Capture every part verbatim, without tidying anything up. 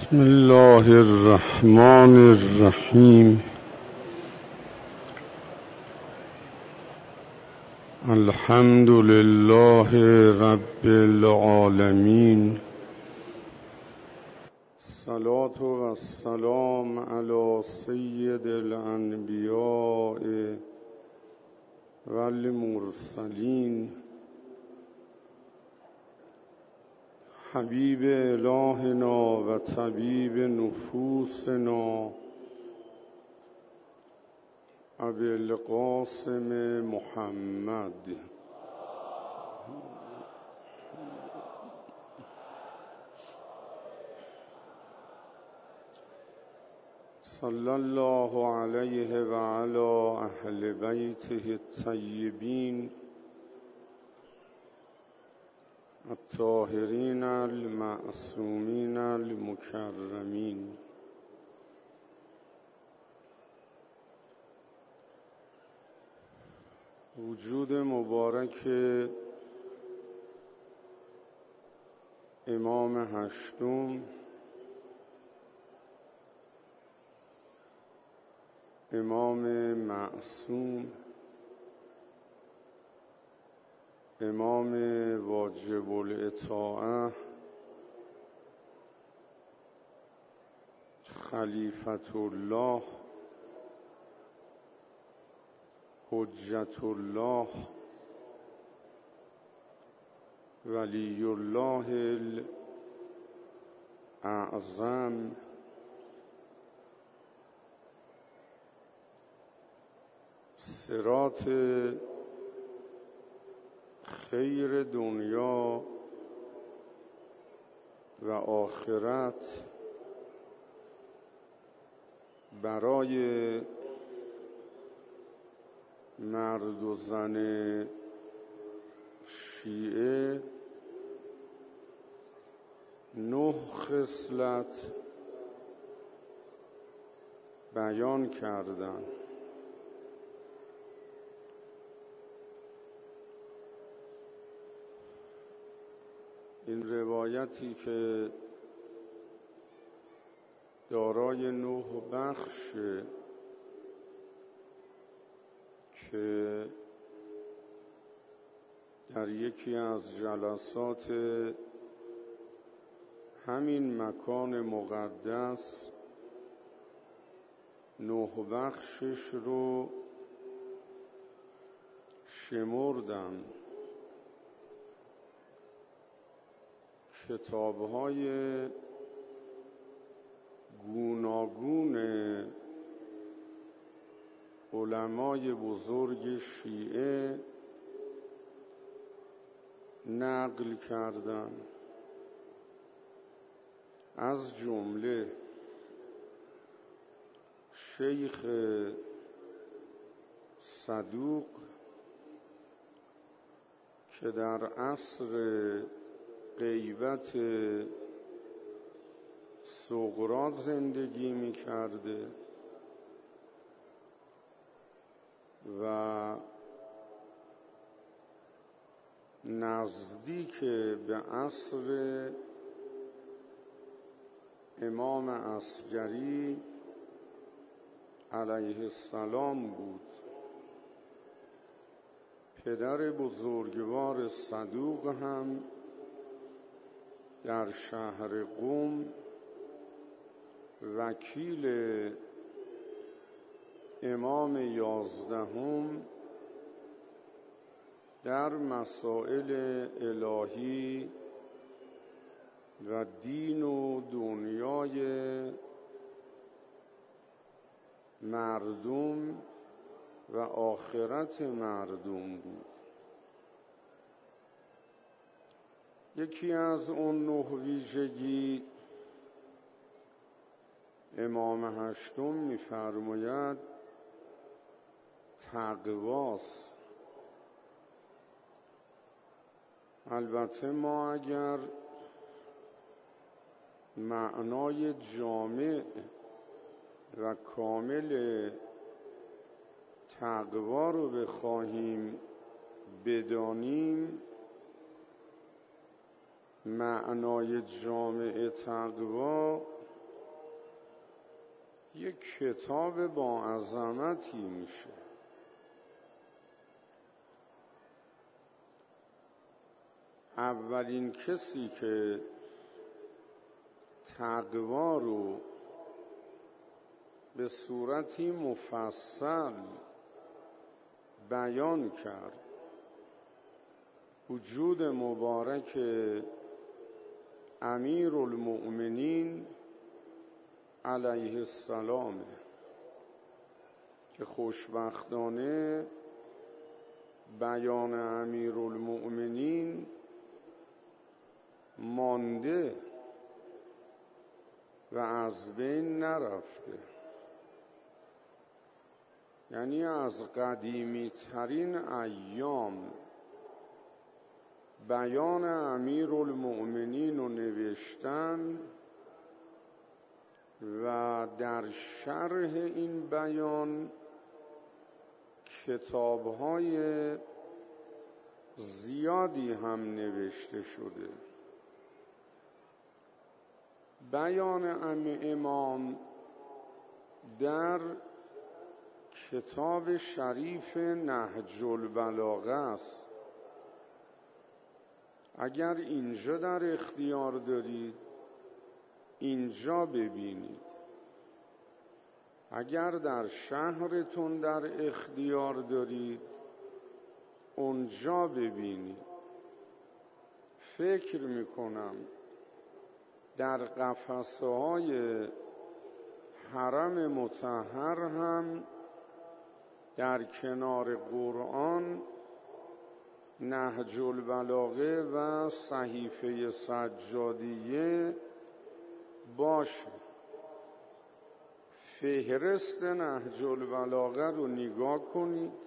بسم الله الرحمن الرحیم. الحمد لله رب العالمین. الصلاة و السلام علی سید الانبیاء و المرسلین حبیب الهنا و طبیب نفوسنا ابی القاسم محمد. صلی الله علیه و علی اهل بیته الطیبین الطاهرین المعصومین المکرمین. وجود مبارک امام هشتم، امام معصوم، امام واجب الاطاعه، خلیفة الله، حجت الله، ولی الله الاعظم، صراط خیر دنیا و آخرت برای مرد و زن شیعه نه خصلت بیان کردند. این روایتی که دارای نه بخش که در یکی از جلسات همین مکان مقدس نه بخشش رو شمردم. کتاب‌های گوناگون علمای بزرگ شیعه نقل کردن، از جمله شیخ صدوق که در عصر غیبت صغرا زندگی می کرده و نزدیک به عصر امام عسگری علیه السلام بود. پدر بزرگوار صدوق هم در شهر قم وکیل امام یازدهم در مسائل الهی و دین و دنیای مردم و آخرت مردم بود. یکی از اون نه ویژگی امام هشتم می‌فرماید تقواست. البته ما اگر معنای جامع و کامل تقوا رو بخواهیم بدانیم، معنای جامع تقوا یک کتاب با عظمتی میشه. اولین کسی که تقوا رو به صورتی مفصل بیان کرد وجود مبارک امیرالمؤمنین علیه السلام که خوشبختانه بیان امیرالمؤمنین مانده و از بین نرفته. یعنی از قدیمی ترین ایام بیان امیرالمؤمنین رو نوشتن و در شرح این بیان کتاب‌های زیادی هم نوشته شده. بیان امام در کتاب شریف نهج البلاغه است. اگر اینجا در اختیار دارید اینجا ببینید، اگر در شهرتون در اختیار دارید اونجا ببینید. فکر میکنم در قفسه های حرم مطهر هم در کنار قرآن نهج البلاغه و صحیفه سجادیه باشه. فهرست نهج البلاغه رو نگاه کنید،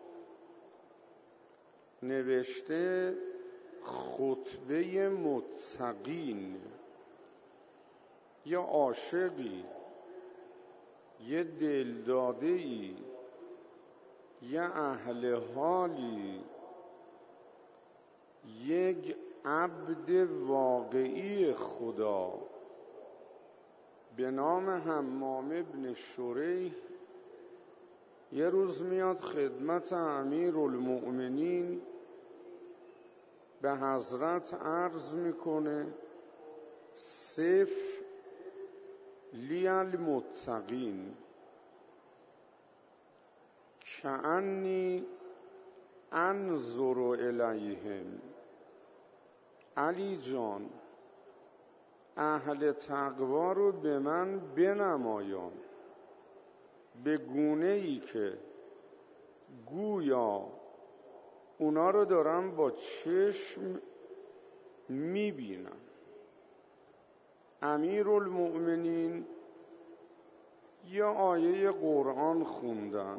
نوشته خطبه متقین. یا عاشقی، یه دلداده‌ای، یه اهل حالی، یک عبد واقعی خدا به نام حمام ابن شریح یه روز میاد خدمت امیرالمؤمنین، به حضرت عرض میکنه صف لی المتقین کأنی انظر الیهم. علی جان، اهل تقوا رو به من بنمایان به گونه ای که گویا اونا رو دارم با چشم میبینم. امیرالمؤمنین یا آیه قرآن خوندن،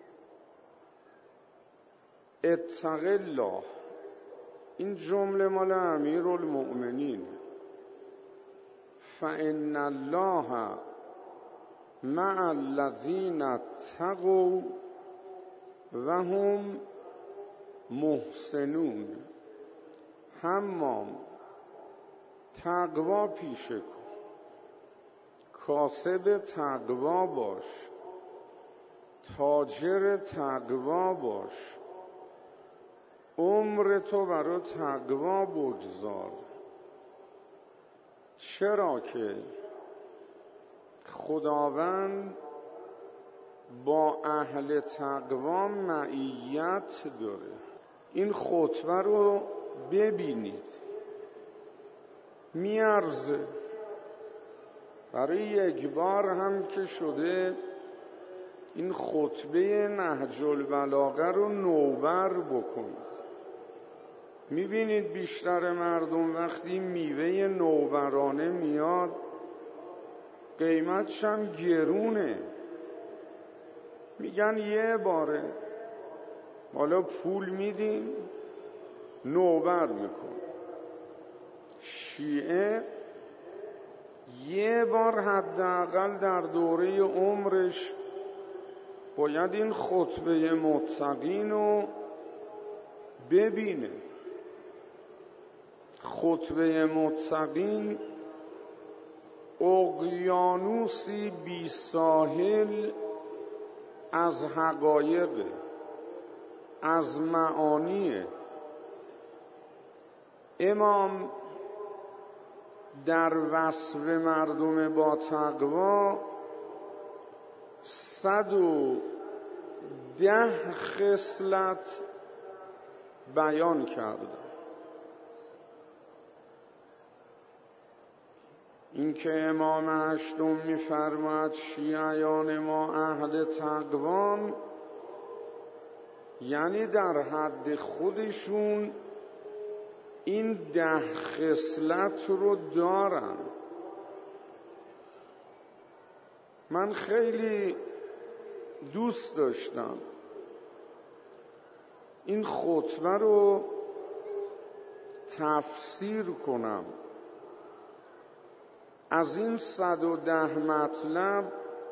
اتق الله. این جمله مال امیرالمؤمنین. فإن الله مع الذین اتقوا و هم محسنون. حمام، تقوا پیشه کن، کاسب تقوا باش، تاجر تقوا باش، عمر تو برای تقوا بگذار. چرا که خداوند با اهل تقوا معیت داره. این خطبه رو ببینید، میارزه. برای یک بار هم که شده این خطبه نهج البلاغه رو نوبر بکنید. میبینید بیشتر مردم وقتی میوه نوبرانه میاد قیمتش هم گرونه، میگن یه باره حالا پول میدیم نوبر میکن. شیعه یه بار حداقل در دوره عمرش باید این خطبه متقین رو ببینه. خطبه متقین اقیانوسی بی ساحل از حقایق، از معانی. امام در وصف مردم با تقوا صد و ده خصلت بیان کرده. این که امام هشتم می‌فرماید شیعیان ما اهل تقوان، یعنی در حد خودشون این ده خصلت رو دارن. من خیلی دوست داشتم این خطبه رو تفسیر کنم. از این صد و ده مطلب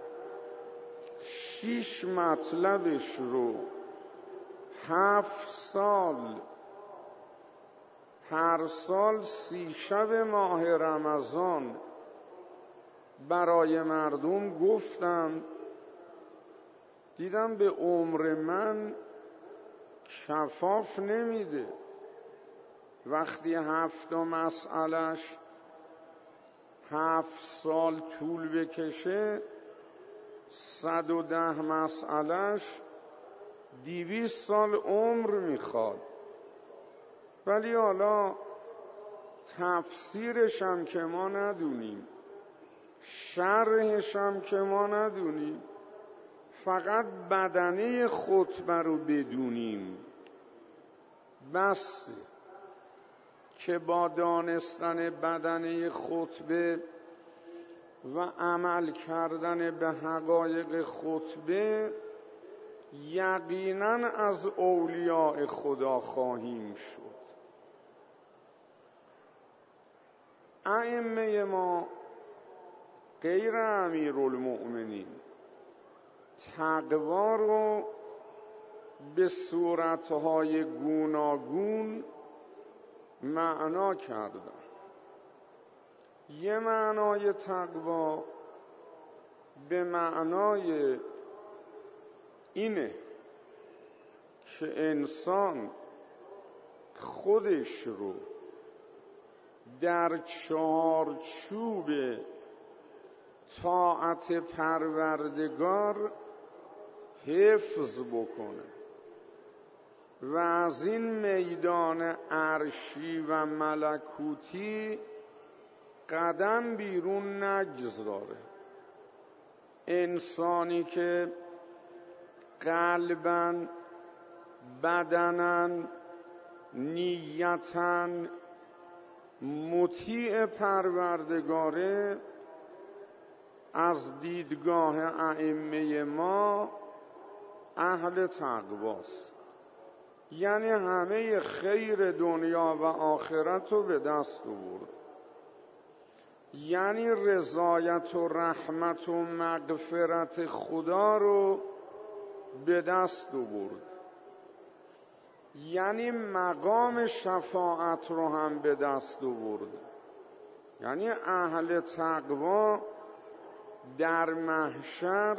شیش مطلبش رو هفت سال هر سال سی شب ماه رمضان برای مردم گفتم. دیدم به عمر من کفاف نمیده. وقتی هفت مسئلهش هفت سال طول بکشه، صد و ده مسئلهش دیویست سال عمر میخواد. ولی حالا تفسیرش هم که ما ندونیم، شرحش هم که ما ندونیم، فقط بدنه خطبه رو بدونیم بس. که با دانستن بدنه خطبه و عمل کردن به حقایق خطبه یقینا از اولیاء خدا خواهیم شد. ائمه ما غیر امیرالمؤمنین تقوا رو به صورتهای گوناگون معنا کردن. یه معنای تقوا به معنای اینه که انسان خودش رو در چارچوب طاعت پروردگار حفظ بکنه و از این میدان عرشی و ملکوتی قدم بیرون نگذاره. انسانی که قلباً، بدناً، نیتاً مطیع پروردگاره، از دیدگاه ائمه ما اهل تقواست. یعنی همه خیر دنیا و آخرت رو به دست آورد. یعنی رضایت و رحمت و مغفرت خدا رو به دست آورد. یعنی مقام شفاعت رو هم به دست آورد. یعنی اهل تقوا در محشر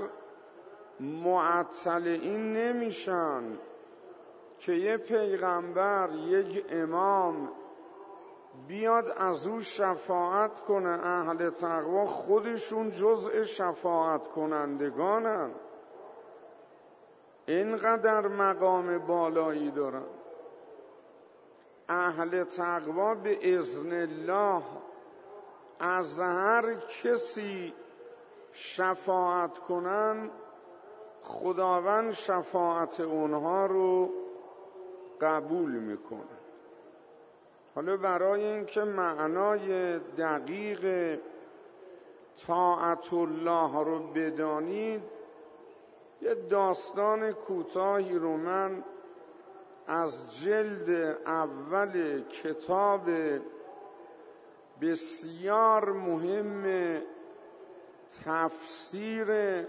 معطل این نمیشن که یه پیغمبر، یک امام بیاد از او شفاعت کنه. اهل تقوا خودشون جزء شفاعت کنندگانن، اینقدر مقام بالایی دارن. اهل تقوا به اذن الله از هر کسی شفاعت کنن، خداوند شفاعت اونها رو قبول میکنه. حالا برای اینکه معنای دقیق طاعت الله رو بدانید، یه داستان کوتاهی رو من از جلد اول کتاب بسیار مهم تفسیر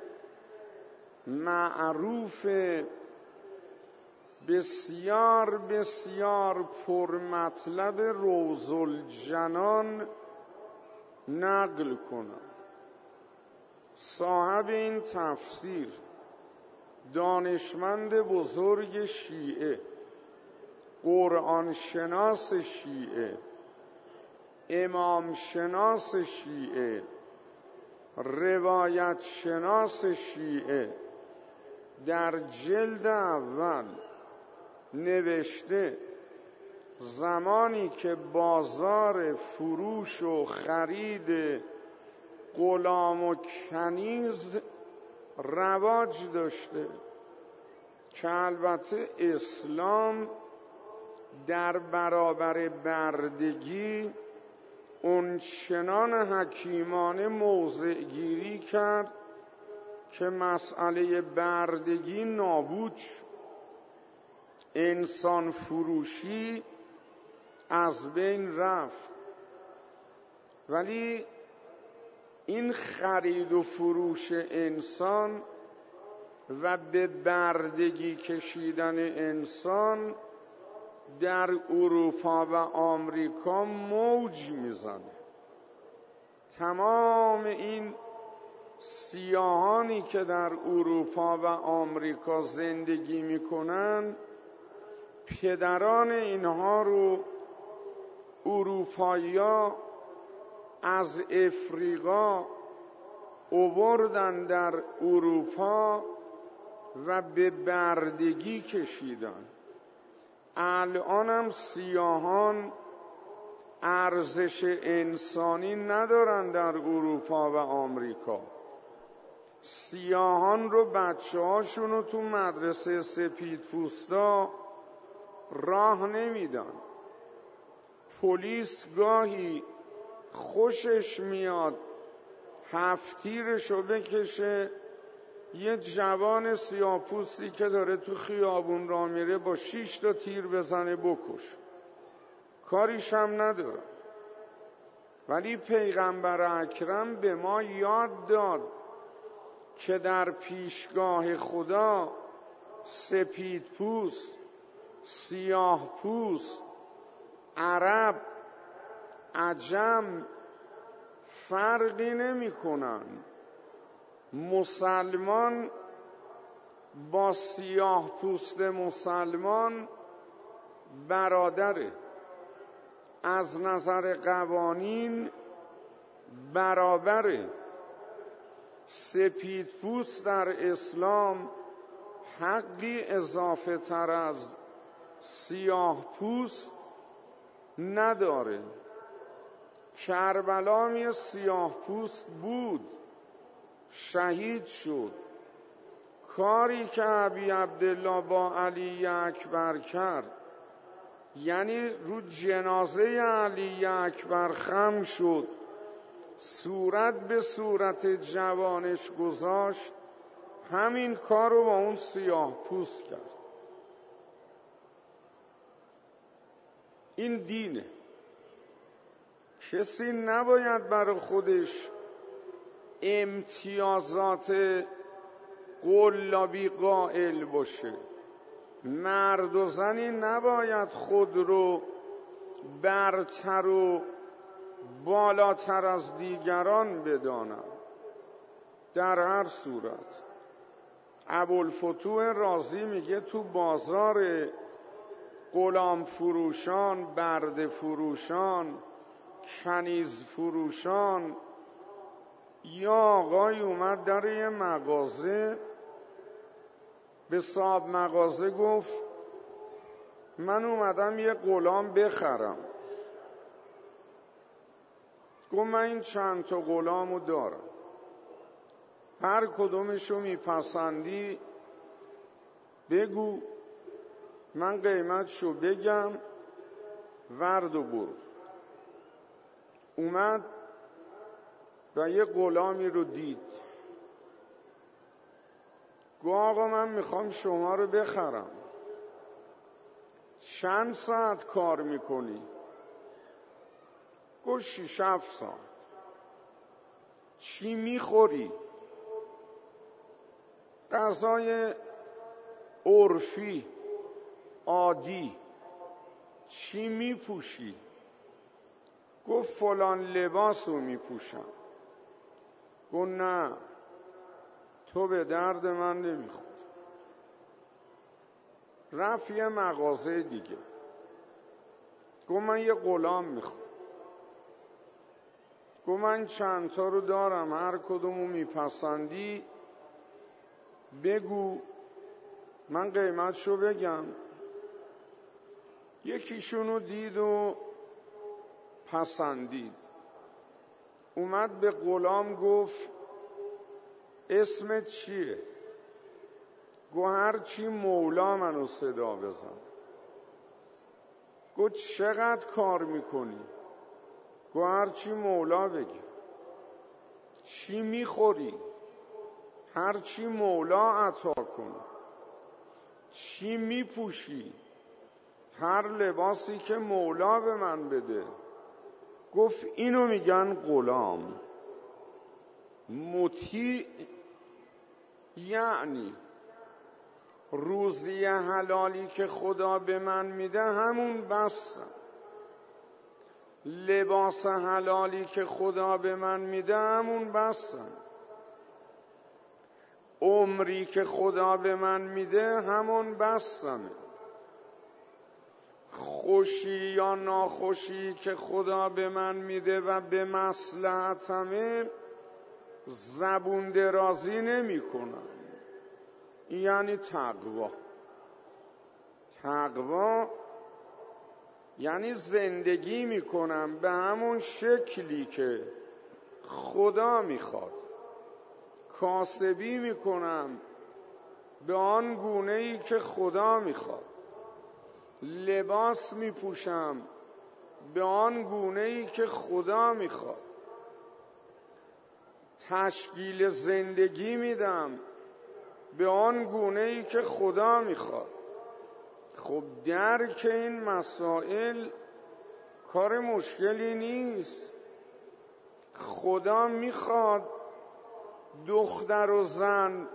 معروف بسیار بسیار پرمطلب روض الجنان نقل کنم. صاحب این تفسیر دانشمند بزرگ شیعه، قرآن شناس شیعه، امام شناس شیعه، روایت شناس شیعه، در جلد اول نوشته زمانی که بازار فروش و خرید غلام و کنیز رواج داشته که البته اسلام در برابر بردگی اون چنان حکیمانه موضع گیری کرد که مسئله بردگی نابود شد. انسان فروشی از بین رفت. ولی این خرید و فروش انسان و به بردگی کشیدن انسان در اروپا و آمریکا موج میزنه. تمام این سیاهانی که در اروپا و آمریکا زندگی میکنن، پدران اینها رو اروپایی‌ها از افریقا آوردن در اروپا و به بردگی کشیدن. الان هم سیاهان ارزش انسانی ندارن در اروپا و آمریکا. سیاهان رو بچه هاشون رو تو مدرسه سپید پوستا راه نمیدن. پلیس گاهی خوشش میاد هفتیرشو بکشه یه جوان سیاه‌پوستی که داره تو خیابون راه میره با شش تا تیر بزنه بکش. کاریش هم نداره. ولی پیغمبر اکرم به ما یاد داد که در پیشگاه خدا سپید پوست، سیاه پوست، عرب، عجم فرقی نمی کنن. مسلمان با سیاه پوست مسلمان برادره، از نظر قوانین برابره. سپید پوست در اسلام حقی اضافه تر از سیاه پوست نداره. کربلا می سیاه پوست بود، شهید شد. کاری که ابی عبدالله با علی اکبر کرد، یعنی رو جنازه علی اکبر خم شد، صورت به صورت جوانش گذاشت، همین کار رو با اون سیاه پوست کرد. این دینه. کسی نباید برای خودش امتیازات قلابی قائل باشه. مرد و زنی نباید خود رو برتر و بالاتر از دیگران بدانن. در هر صورت ابوالفتوح رازی میگه تو بازار غلام فروشان، برده فروشان، کنیز فروشان، یا آقای اومد در یه مغازه، به صاحب مغازه گفت من اومدم یه غلام بخرم. گفت من این چند تا غلامو دارم، هر کدومشو میپسندی بگو، من قیمتشو بگم، ورد و برو. اومد و یه غلامی رو دید. گفت آقا من میخوام شما رو بخرم، چند ساعت کار میکنی؟ گفت شیش هفت ساعت. چی میخوری؟ غذای عرفی عادی. چی میپوشی؟ گفت فلان لباس رو میپوشم. گفت نه، تو به درد من نمیخوری. رفت یه مغازه دیگه، گفت من یه غلام میخوام. گفت من چند تا رو دارم، هر کدومو میپسندی بگو من قیمتشو بگم. یکیشونو دید و پسندید، اومد به غلام گفت اسمت چیه؟ گفت هر چی مولا منو صدا بزن. گفت چقدر کار میکنی؟ گفت هر چی مولا بگی. چی میخوری؟ هر چی مولا عطا کنه. چی میپوشی؟ هر لباسی که مولا به من بده. گفت اینو میگن غلام. مطیع یعنی روزی حلالی که خدا به من میده همون بستم، لباس حلالی که خدا به من میده همون بستم، عمری که خدا به من میده همون بستمه، خوشی یا ناخوشی که خدا به من میده و به مصلحتمه زبون درازی نمی کنم. یعنی تقوا. تقوا یعنی زندگی میکنم به همون شکلی که خدا میخواد، کاسبی میکنم به آن گونه‌ای که خدا میخواد، لباس میپوشم به آن گونه‌ای که خدا میخواد، تشکیل زندگی میدم به آن گونه‌ای که خدا میخواد. خب درک این مسائل کار مشکلی نیست. خدا میخواد دختر و زن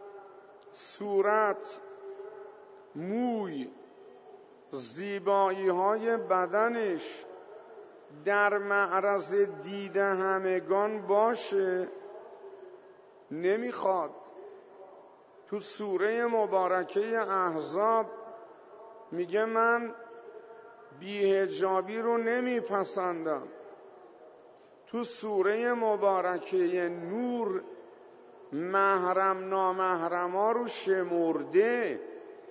صورت، موی، زیبایی های بدنش در معرض دید همگان باشه؟ نمیخواد. تو سوره مبارکه احزاب میگه من بی‌حجابی رو نمیپسندم. تو سوره مبارکه نور محرم نامحرما رو شمرده.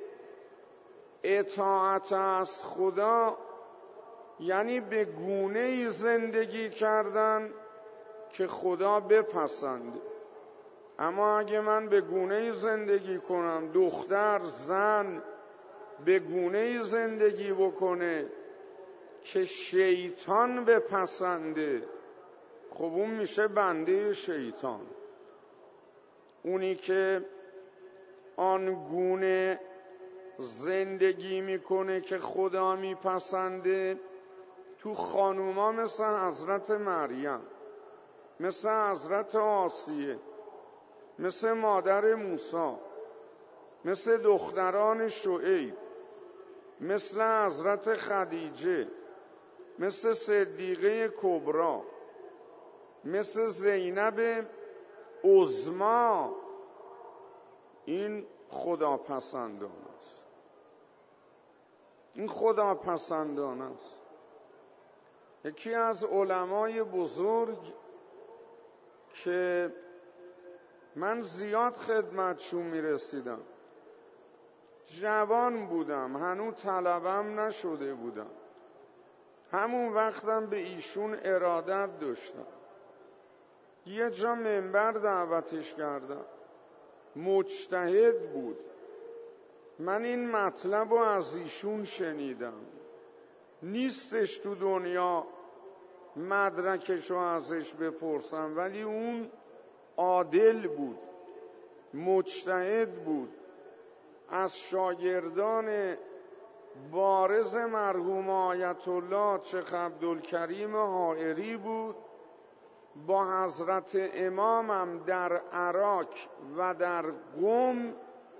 اطاعت از خدا یعنی به گونه‌ای زندگی کردن که خدا بپسنده. اما اگه من به گونه‌ای زندگی کنم، دختر زن به گونه‌ای زندگی بکنه که شیطان بپسنده، خب اون میشه بنده شیطان. اونی که آن گونه زندگی میکنه که خدا میپسنده، تو خانوما مثل حضرت مریم، مثل حضرت آسیه، مثل مادر موسی، مثل دختران شعیب، مثل حضرت خدیجه، مثل صدیقه کبرا، مثل زینب عظما، این خداپسندان است. این خداپسندان است. یکی از علمای بزرگ که من زیاد خدمتشون میرسیدم، جوان بودم، هنوز طلبم نشده بودم، همون وقتم به ایشون ارادت داشتم. یه جا منبر دعوتش کردم، مجتهد بود. من این مطلب رو از ایشون شنیدم، نیستش تو دنیا مدرکش رو ازش بپرسم، ولی اون عادل بود، مجتهد بود، از شاگردان بارز مرحوم آیت الله شیخ عبدالکریم حائری بود. با حضرت امامم در عراق و در قم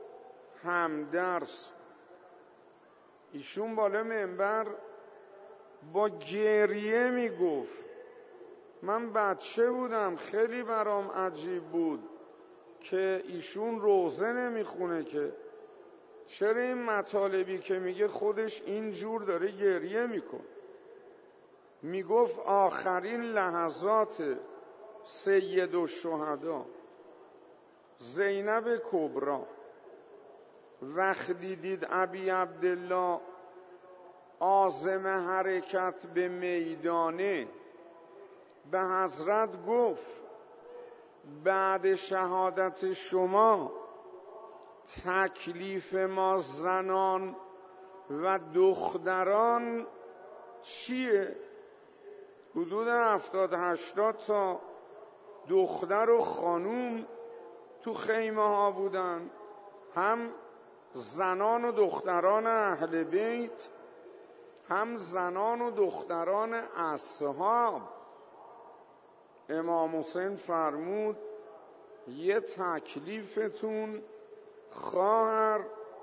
هم درس. ایشون بالا منبر با گریه میگفت. من بچه بودم، خیلی برام عجیب بود که ایشون روزه نمیخونه، که چرا این مطالبی که میگه خودش اینجور داره گریه میکن. میگفت آخرین لحظات سید الشهدا زینب کبرا وقتی دید ابی عبدالله عازم حرکت به میدانه، به حضرت گفت بعد شهادت شما تکلیف ما زنان و دختران چیه؟ حدود هفتاد هشتاد تا دختر و خانوم تو خیمه ها بودن، هم زنان و دختران اهل بیت، هم زنان و دختران اصحاب. امام حسین فرمود یه تکلیفتون خواهر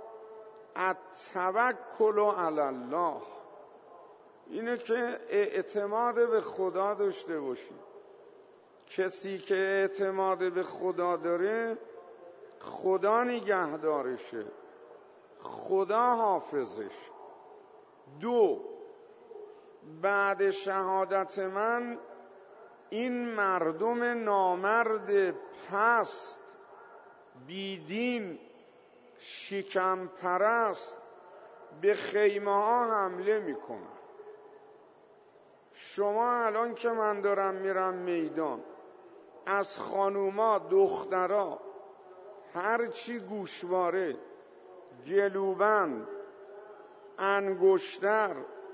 التوکل علی الله، اینه که اعتماد به خدا داشته باشید. کسی که اعتماد به خدا داره خدا نگهدارشه، خدا حافظش. دو، بعد شهادت من این مردم نامرد پست بیدین شکم پرست به خیمه ها حمله میکنن. شما الان که من دارم میرم میدان، از خانوما دخترا هرچی گوشواره، گلوبند، انگشتر،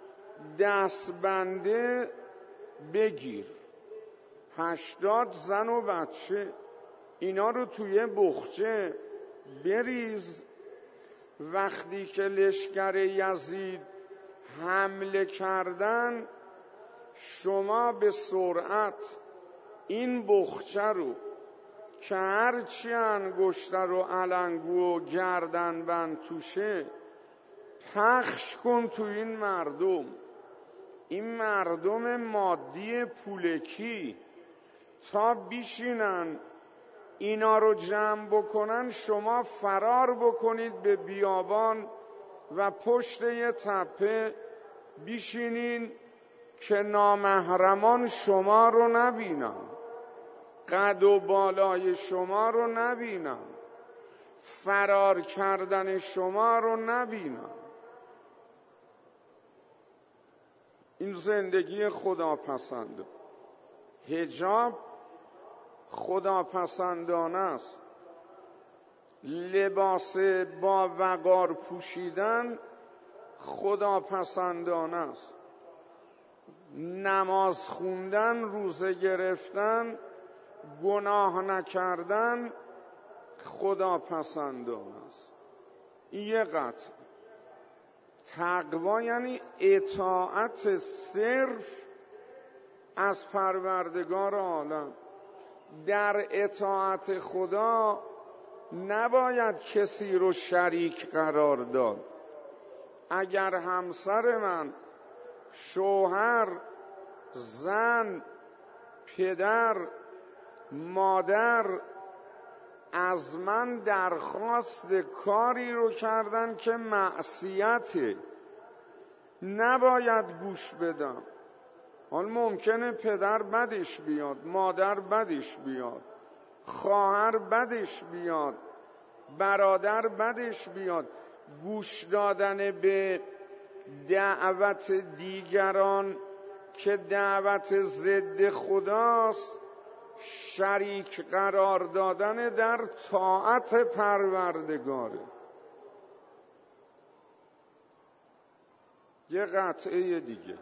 دستبنده بگیر. هشتاد زن و بچه اینا رو توی بخچه بریز. وقتی که لشکر یزید حمله کردن، شما به سرعت این بخچه رو که هرچی انگشتر و علنگو و گردن بند توشه پخش کن تو این مردم. این مردم مادی پولکی تا بیشینن اینا رو جمع بکنن، شما فرار بکنید به بیابان و پشت یه تپه بیشینین که نامحرمان شما رو نبینن، قد و بالای شما رو نبینن، فرار کردن شما رو نبینن. این زندگی خداپسند. حجاب خداپسندانه است. لباس با وقار پوشیدن خداپسندانه است. نماز خوندن، روزه گرفتن، گناه نکردن خداپسندانه است. این یه قطع. تقوا یعنی اطاعت صرف از پروردگار عالم. در اطاعت خدا نباید کسی رو شریک قرار داد. اگر همسر من، شوهر، زن، پدر، مادر از من درخواست کاری رو کردن که معصیته، نباید گوش بدم. حال ممکنه پدر بدش بیاد، مادر بدش بیاد، خواهر بدش بیاد، برادر بدش بیاد. گوش دادن به دعوت دیگران که دعوت ضد خداست، شریک قرار دادن در طاعت پروردگاره. یه قطعه دیگه.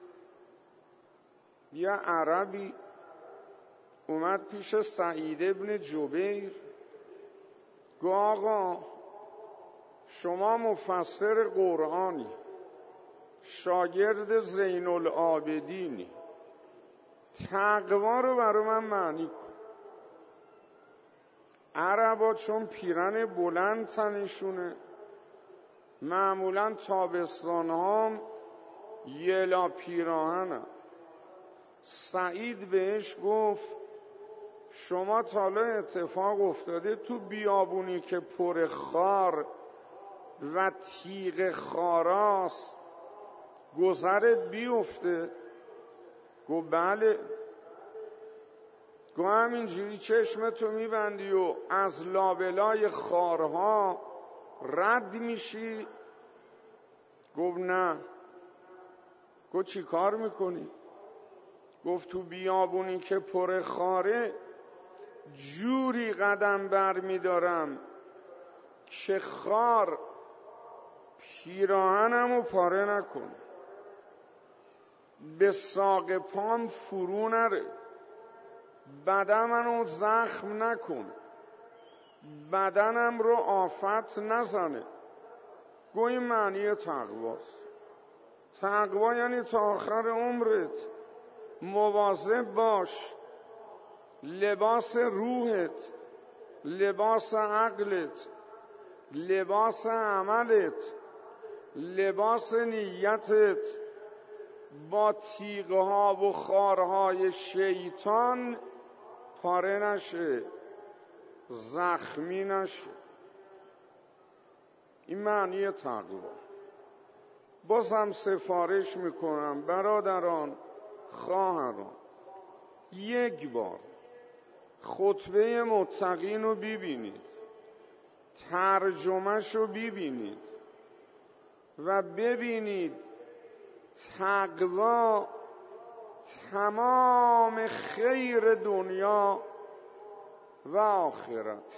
یه عربی اومد پیش سعید ابن جبیر، گفت آقا شما مفسر قرآنی، شاگرد زین العابدینی، تقوا رو برای من معنی کن. عربا چون پیرن بلند تنشونه، معمولا تابستان ها یلا پیراهنم. سعید بهش گفت شما تا حالا اتفاق افتاده تو بیابونی که پر خار و تیغ خاراست گذرت بیفته؟ گفت بله. گفت همینجوری چشمتو میبندی و از لابلای خارها رد میشی؟ گفت نه. گفت چی کار میکنی؟ گفت تو بیابونی که پر خاره جوری قدم بر میدارم که خار پیراهنمو پاره نکنه، به ساق پام فرو نره، بدنمو زخم نکنه، بدنم رو آفت نزنه. گویا این معنی تقواست. تقوا یعنی تا آخر عمرت مواظب باش لباس روحت، لباس عقلت، لباس عملت، لباس نیتت با تیغها و خارهای شیطان پاره نشه، زخمی نشه. این معنی تقوا. بازم سفارش میکنم برادران، خواهران، یک بار خطبه متقین رو ببینید، ترجمهش رو ببینید و ببینید تقوا تمام خیر دنیا و آخرت.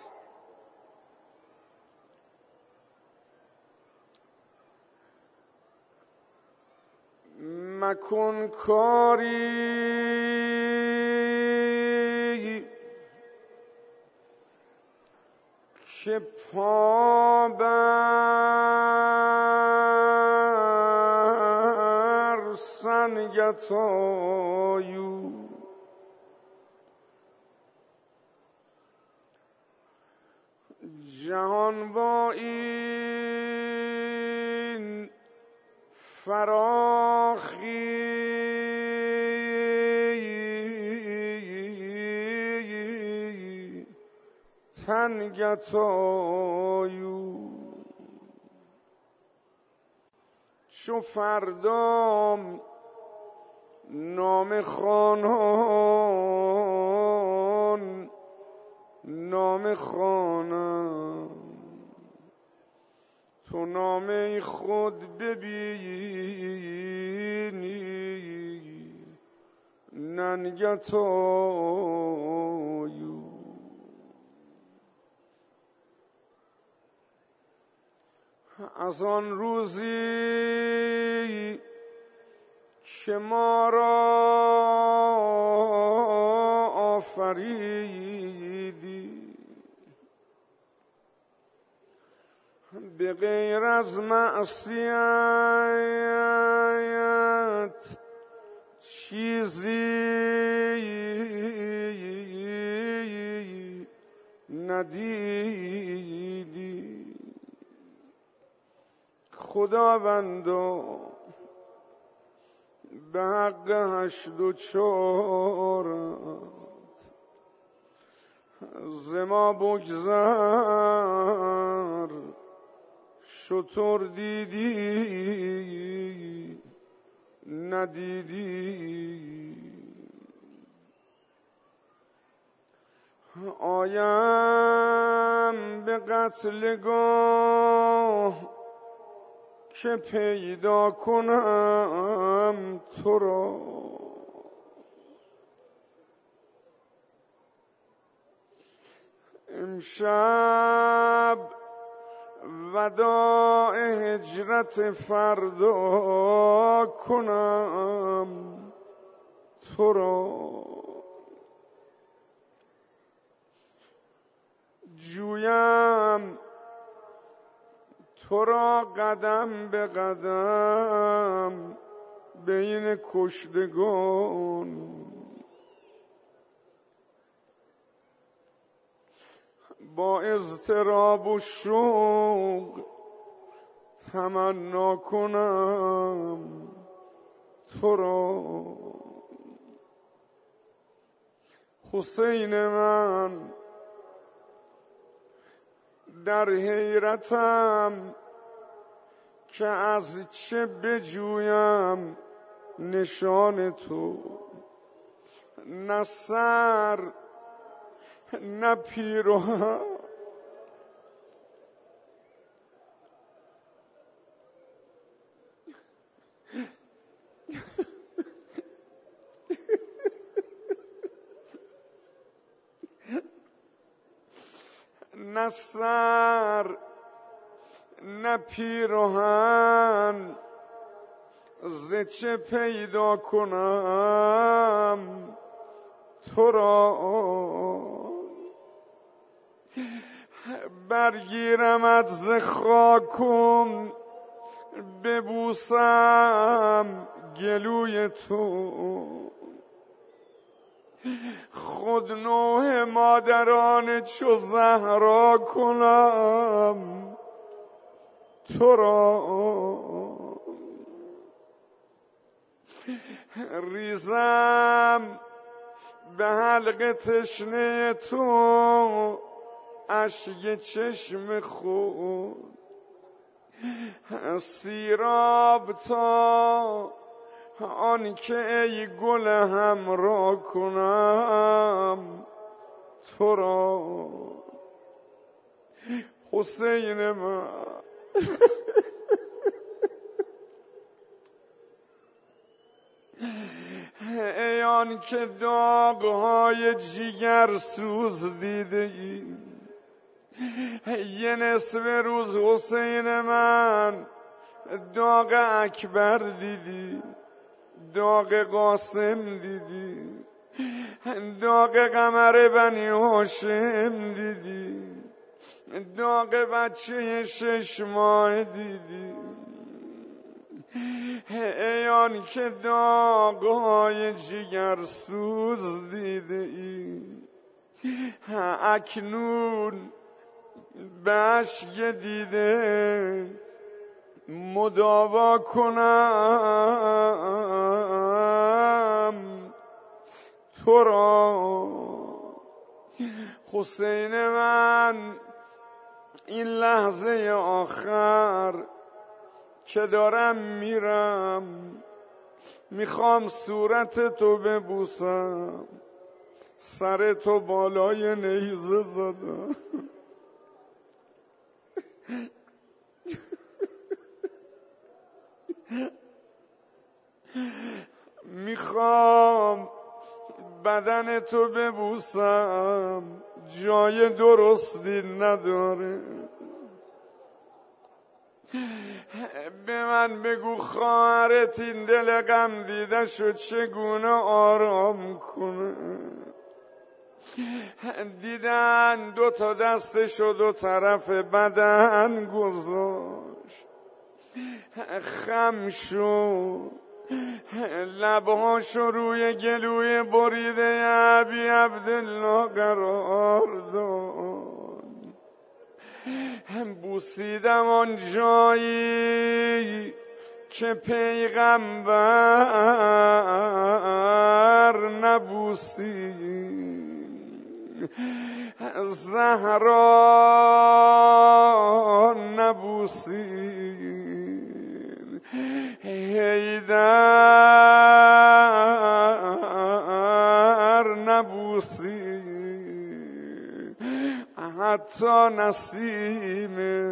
مکن کاری که پا بر سنگت آیو، جهان با این فراخی تنگت آیو، چو فردام نام خوانان نام خوانم، تو نامه خود ببینی ننگت آیو. از آن روزی که ما را آفریدی به غیر از معصیت چیزی ندیدی. خداوندا به حق هشت و چارت ز ما بگذر، شتر دیدی ندیدی. آیم به قتلگاه که پیدا کنم تو را، امشب وداع هجرت فردا کنم تو را، جویم تو را قدم به قدم بین کشتگان، با اضطراب و شوق تمنا کنم تو را. حسین من در حیرتم که از چه بجویم نشان تو، نه سر نه پیراهن نه سر نه پیراهن ز چه پیدا کنم تو را. برگیرمت ز خاکم ببوسم گلوی تو، خود نوح مادران چو زهرا کنم تو را. ریزم به حلق تشنه تو اشک چشم خود، سیراب تا آن که ای گل همرا کنم تو را. حسین من ای آن که داغ‌های جگر سوز دیده ای، یه نصف روز حسین من داغ اکبر دیدی، داغ قاسم دیدی، داغ قمر بنی هاشم دیدی، داغ بچه شش ماه دیدی. ای آن که داغ‌های جگر سوز دیده ای، اکنون به اشک دیده مداوا کنم تو را. حسین من این لحظه آخر که دارم میرم میخوام صورت تو ببوسم، سر تو بالای نیزه زدم، میخوام بدن تو ببوسم، جای درستی نداره. به من بگو خواهرت این دل غم دیده شد چگونه آرام کنه. دیدن دو تا دستشو دو طرف بدن گذاشت، خم شد، لبهاشو روی گلوی بریده ابی عبدالله قرار داد. بوسیدم آن جایی که پیغمبر نبوسید، زهرا نبوسید، حیدر نبوسید، حتی نسیم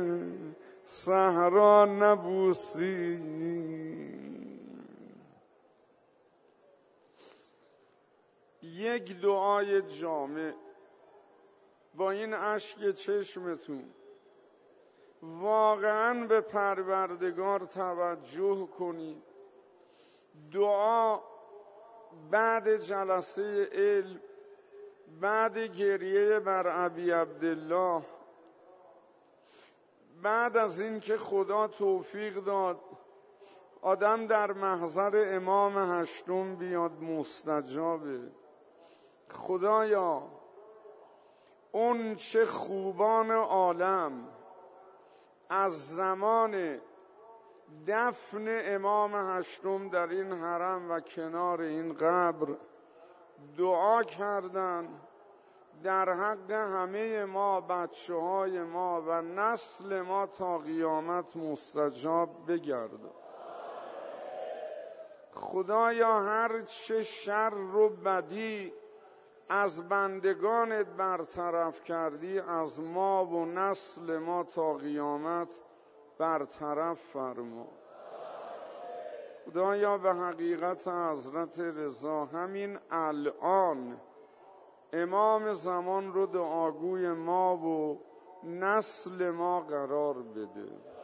صحرا نبوسید. یک دعای جامع با این اشک چشمتون واقعا به پروردگار توجه کنید. دعا بعد جلسه علم، بعد گریه بر ابی عبدالله، بعد از این که خدا توفیق داد آدم در محضر امام هشتم بیاد مستجابه. خدایا اون چه خوبان عالم از زمان دفن امام هشتم در این حرم و کنار این قبر دعا کردن در حق همه ما، بچه های ما و نسل ما تا قیامت مستجاب بگرد. خدایا هر چه شر و بدی از بندگانت برطرف کردی از ما و نسل ما تا قیامت برطرف فرما. خدایا به حقیقت حضرت رضا همین الان امام زمان رو دعاگوی ما و نسل ما قرار بده.